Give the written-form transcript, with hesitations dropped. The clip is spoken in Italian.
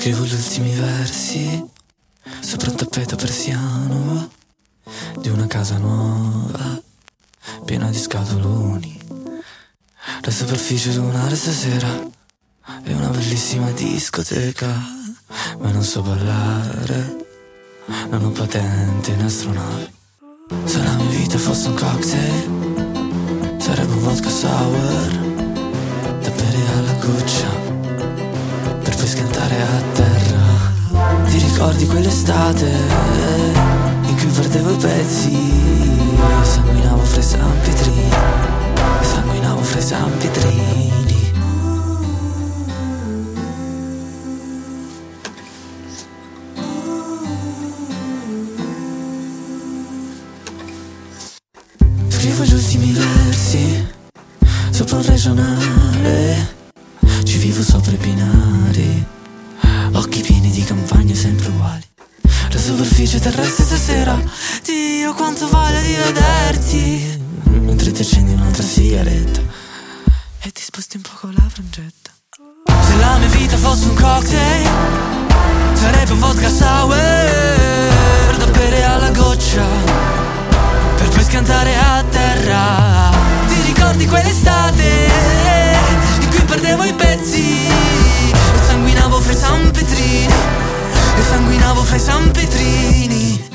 Scrivo gli ultimi versi sopra un tappeto persiano di una casa nuova piena di scatoloni. La superficie lunare stasera è una bellissima discoteca, ma non so ballare, non ho patente in astronave. Se la mia vita fosse un cocktail, sarebbe un vodka sour da bere alla goccia per poi schiantare a terra. Ti ricordi quell'estate in cui perdevo i pezzi e sanguinavo fra i sanpietrini, sanguinavo fra i sanpietrini. Scrivo gli ultimi versi sopra un regionale, ci vivo sopra i binari, occhi pieni di campagne sempre uguali. La superficie terrestre stasera, Dio quanto voglia di vederti, mentre ti accendi un'altra sigaretta e ti sposti un po' con la frangetta. Se la mia vita fosse un cocktail, sarebbe un vodka sour da bere alla goccia per poi scantare a terra. Ti ricordi quell'estate in cui perdevo i pezzi e sanguinavo fra i sanpetrini, e sanguinavo fra i sanpetrini.